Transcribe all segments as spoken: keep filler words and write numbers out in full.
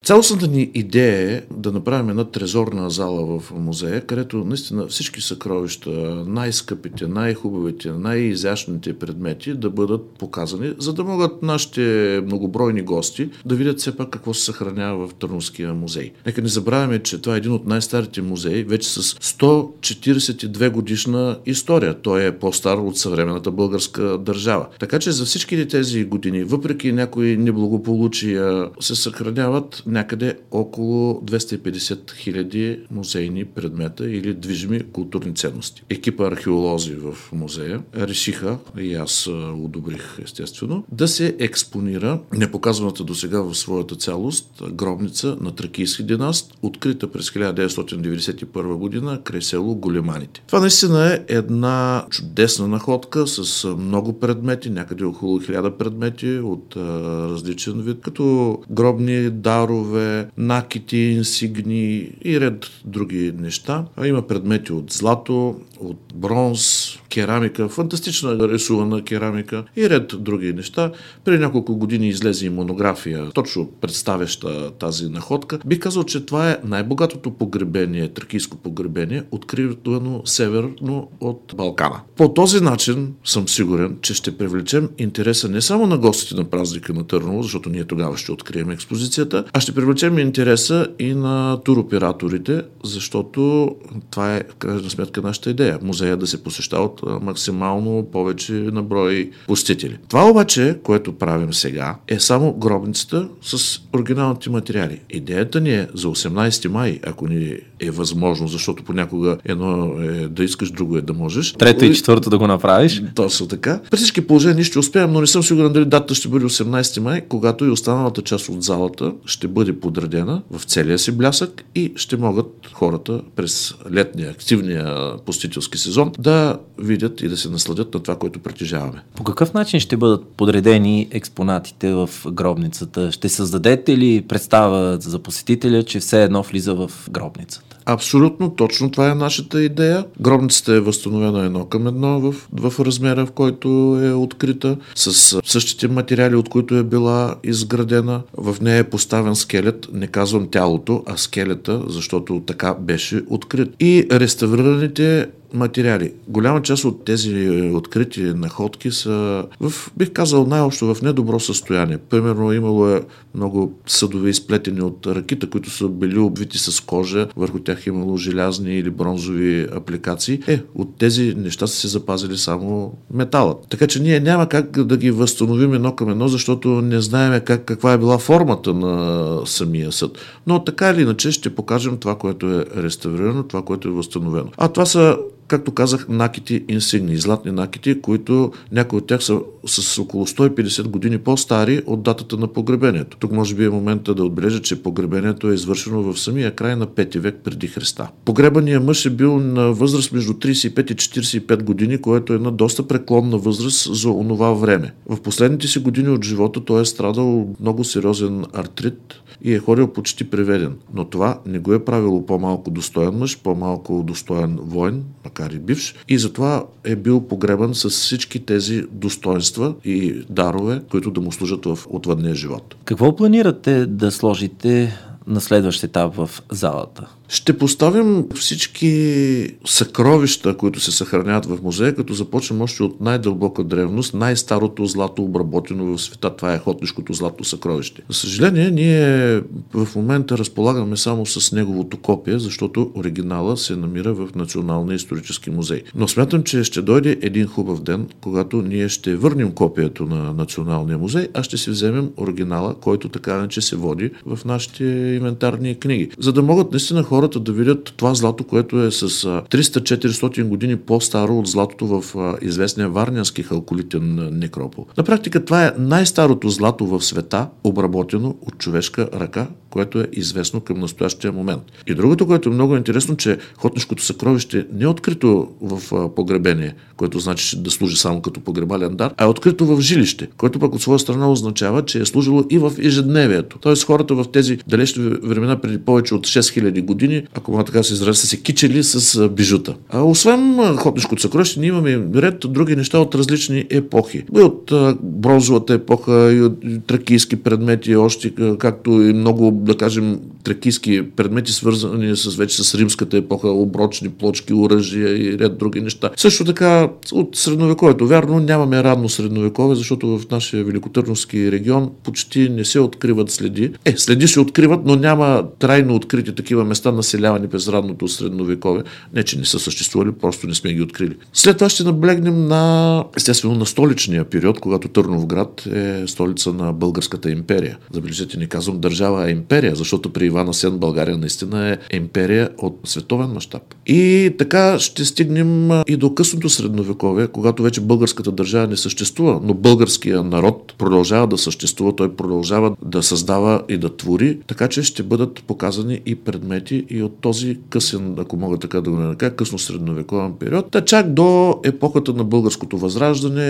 Цялостната ни идея е да направим една трезорна зала в музея, където наистина всички съкровища, най-скъпите, най-хубавите, най-изящните предмети да бъдат показани, за да могат нашите многобройни гости да видят все пак какво се съхранява в Търновския музей. Нека не забравяме, че това е един от най-старите музеи, вече с сто четиридесет и две годишна история. Той е по-стар от съвременната българска държава. Така че за всички тези години, въпреки някои неблагополучия, се съхраняват някъде около двеста и петдесет хиляди музейни предмета или движими културни ценности. Екипа археолози в музея решиха, и аз одобрих естествено, да се експонира непоказаната досега в своята цялост гробница на Тракийски династ, открита през хиляда деветстотин деветдесет и първа година край село Големаните. Това наистина е една чудесна находка с много предмети, някъде около хиляда предмети от а, различен вид, като гробни дарове, накити, инсигни и ред други неща. А има предмети от злато, от бронз, керамика, фантастична рисувана керамика и ред други неща. Преди няколко години излезе и монография, точно представяща тази находка. Би казал, че това е най-богатото погребение, тракийско погребение, откривано северно от Балкана. По този начин съм сигурен, че ще привлечем интереса не само на гостите на празника на Търново, защото ние тогава ще открием експозицията, а ще привлечем интереса и на туроператорите, защото това е в крайна сметка нашата идея. Музея да се посещава от максимално повече на брой посетители. Това обаче, което правим сега, е само гробницата с оригиналните материали. Идеята ни е за осемнадесети май, ако ни е възможно, защото понякога едно е да искаш, друго е да можеш. Трето и четвърто да го направиш. Точно така. При всички положения ще успеем, но не съм сигурен дали датата ще бъде осемнадесети май, когато и останалата част от залата ще бъде подредена в целия си блясък и ще могат хората през летния, активния посетителски сезон да видят и да се насладят на това, което притежаваме. По какъв начин ще бъдат подредени експонатите в гробницата? Ще създадете ли представа за посетителя, че все едно влиза в гробницата? Абсолютно, точно това е нашата идея. Гробницата е възстановена едно към едно в, в размера, в който е открита, с същите материали, от които е била изградена. В нея е поставен скелет, не казвам тялото, а скелета, защото така беше открит. И реставрираните материали. Голяма част от тези открити находки са, в, бих казал, най-общо в недобро състояние. Примерно имало е много съдове изплетени от ракита, които са били обвити с кожа, върху тях имало желязни или бронзови апликации. Е, от тези неща са се запазили само металът. Така че ние няма как да ги възстановим едно към едно, защото не знаем как, каква е била формата на самия съд. Но така или иначе ще покажем това, което е реставрирано, това, което е възстановено. А това са, както казах, накити инсигни, златни накити, които някои от тях са с около сто и петдесет години по-стари от датата на погребението. Тук може би е момента да отбележа, че погребението е извършено в самия край на пети век преди Христа. Погребаният мъж е бил на възраст между тридесет и пет и четиридесет и пет години, което е една доста преклонна възраст за онова време. В последните си години от живота той е страдал много сериозен артрит и е ходил почти приведен. Но това не го е правило по-малко достоен мъж, по-малко достоен воин, макар и бивш, и затова е бил погребан с всички тези достоинства и дарове, които да му служат в отвъдния живот. Какво планирате да сложите на следващ етап в залата? Ще поставим всички съкровища, които се съхраняват в музея, като започнем още от най-дълбока древност, най-старото злато обработено в света. Това е Хотнишкото злато съкровище. За съжаление, ние в момента разполагаме само с неговото копие, защото оригинала се намира в Националния исторически музей. Но смятам, че ще дойде един хубав ден, когато ние ще върнем копието на Националния музей, а ще си вземем оригинала, който така иначе се води в нашите инвентарни книги. За да могат наистина хората да видят това злато, което е с триста-четиристотин години по-старо от златото в известния Варненски халколитен некропол. На практика това е най-старото злато в света, обработено от човешка ръка, което е известно към настоящия момент. И другото, което е много интересно, че Хотнишкото съкровище не е открито в погребение, което значи да служи само като погребален дар, а е открито в жилище, което пък от своя страна означава, че е служило и в ежедневието. Тоест хората в тези далечни още времена преди повече от шест хиляди години, ако мога така се изразя, са се кичели с бижута. А освен Хотнишкото съкровище, ние имаме ред други неща от различни епохи. И от бронзовата епоха, и от тракийски предмети, още както и много, да кажем, тракийски предмети, свързани с вече с римската епоха, оброчни плочки, оръжия и ред други неща. Също така от средновековието. Вярно, нямаме ранно средновековие, защото в нашия великотърновски регион почти не се откриват следи. Е, следи се откриват, но няма трайно открити такива места, населявани през ранното средновековие. Не, че не са съществували, просто не сме ги открили. След това ще наблегнем на, естествено, на столичния период, когато Търновград е столица на Българската империя. Забележете, не казвам държава, а империя, защото при Иван Асен България наистина е империя от световен мащаб. И така ще стигнем и до късното средновековие, когато вече българската държава не съществува, но българския народ продължава да съществува, той продължава да създава и да твори, така че ще бъдат показани и предмети и от този късен, ако мога така да го нарека, късно средновековен период, та чак до епохата на българското възраждане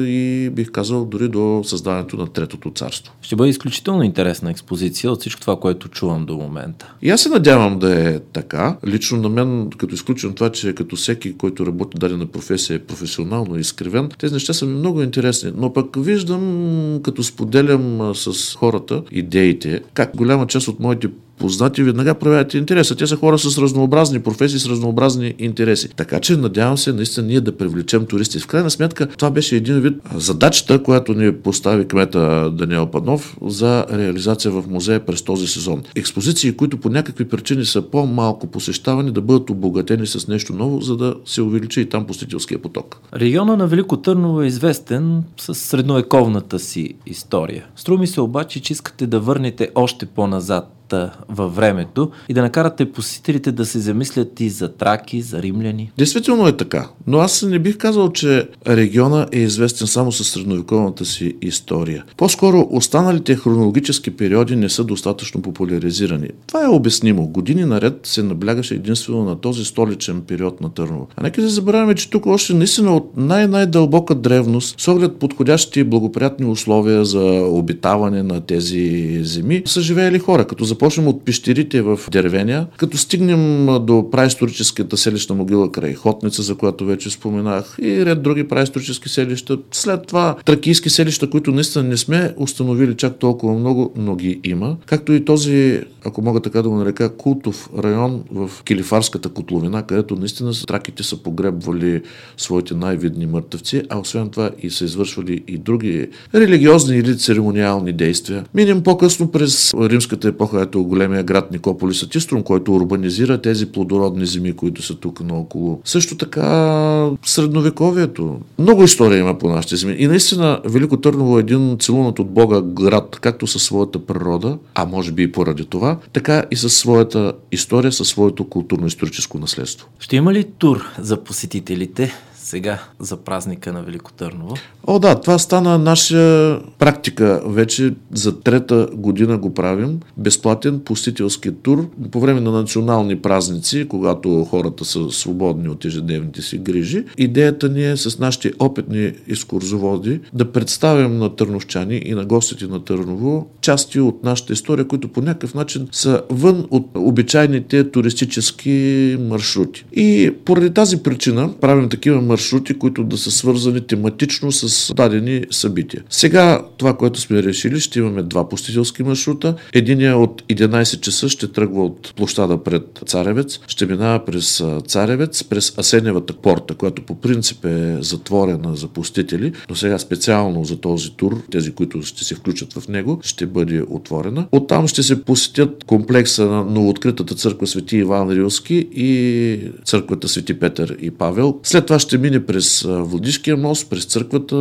и бих казал дори до създаването на Третото царство. Ще бъде изключително интересна експозиция от всичко това, което чувам до момента. И аз се надявам да е така. Лично на мен, като изключвам това, че като всеки, който работи дадена професия е професионално изкривен, тези неща са ми много интересни. Но пък виждам, като споделям с хората идеите, как голяма част от моите познати веднага проявяват интереса. Те са хора с разнообразни професии, с разнообразни интереси. Така че надявам се наистина ние да привлечем туристи. В крайна сметка това беше един вид задачата, която ни постави кмета Даниел Панов за реализация в музея през този сезон. Експозиции, които по някакви причини са по-малко посещавани, да бъдат обогатени с нещо ново, за да се увеличи и там посетителския поток. Региона на Велико Търново е известен с средновековната си история. Струва ми се обаче, че искате да върнете още по-назад във времето и да накарате посетителите да се замислят и за траки, за римляни. Действително е така, но аз не бих казал, че региона е известен само със средновековната си история. По-скоро останалите хронологически периоди не са достатъчно популяризирани. Това е обяснимо. Години наред се наблягаше единствено на този столичен период на Търново. А нека да забравяме, че тук още наистина от най-най-дълбока древност, с оглед подходящи и благоприятни условия за обитаване на тези земи, са живеели хора, като за Започнем от пещерите в Дервения, като стигнем до праисторическата селищна могила край Хотница, за която вече споменах, и ред други праисторически селища. След това тракийски селища, които наистина не сме установили чак толкова много, но ги има. Както и този, ако мога така да го нарека, култов район в Килифарската котловина, където наистина траките са погребвали своите най-видни мъртъвци, а освен това и са извършвали и други религиозни или церемониални действия. Минем по-късно през римската епоха, ето големия град Никополис Атиструм, който урбанизира тези плодородни земи, които са тук наоколо. Също така средновековието. Много история има по нашите земи. И наистина Велико Търново е един целунат от Бога град, както със своята природа, а може би и поради това, така и със своята история, със своето културно-историческо наследство. Ще има ли тур за посетителите сега за празника на Велико Търново? О, да, това стана наша практика. Вече за трета година го правим. Безплатен посетителски тур по време на национални празници, когато хората са свободни от ежедневните си грижи. Идеята ни е с нашите опитни екскурзоводи да представим на търновчани и на гостите на Търново части от нашата история, които по някакъв начин са вън от обичайните туристически маршрути. И поради тази причина правим такива маршрути, които да са свързани тематично с дадени събития. Сега това, което сме решили, ще имаме два посетителски маршрута. Единият от единайсет часа ще тръгва от площада пред Царевец, ще минава през Царевец, през Асеневата порта, която по принцип е затворена за посетители, но сега специално за този тур, тези, които ще се включат в него, ще бъде отворена. Оттам ще се посетят комплекса на новооткритата църква Свети Иван Рилски и църквата Свети Петър и Павел. След това ще мине през Владишкия мост, през църквата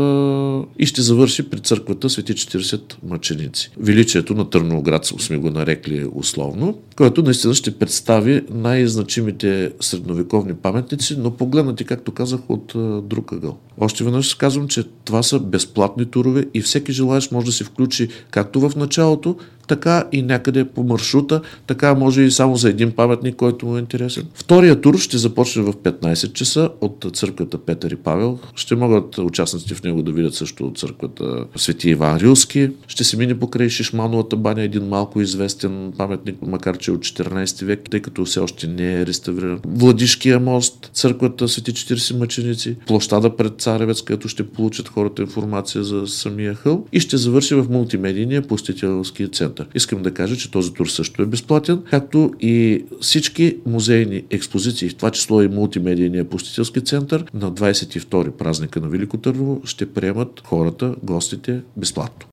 и ще завърши при църквата Свети четирийсет мъченици. Величието на Търновград сме го нарекли условно, който наистина ще представи най-значимите средновековни паметници, но погледнати, както казах, от друг ъгъл. Още веднъж казвам, че това са безплатни турове и всеки желаещ може да се включи както в началото, така и някъде по маршрута, така може и само за един паметник, който му е интересен. Втория тур ще започне в петнайсет часа от църквата Петър и Павел. Ще могат участниците в него да видят също от църквата Свети Иван Рилски. Ще се мине покрай Шишмановата баня, един малко известен паметник, макар че от четиринайсети век, тъй като все още не е реставриран. Владишкия мост, църквата Свети четирийсет мъченици, площада пред Царевец, където ще получат хората информация за самия хълм и ще завърши в мултимедийния посетителски център. Искам да кажа, че този тур също е безплатен, както и всички музейни експозиции, в това число и мултимедийния посетителски център на двайсет и втори празника на Велико Търново ще приемат хората, гостите безплатно.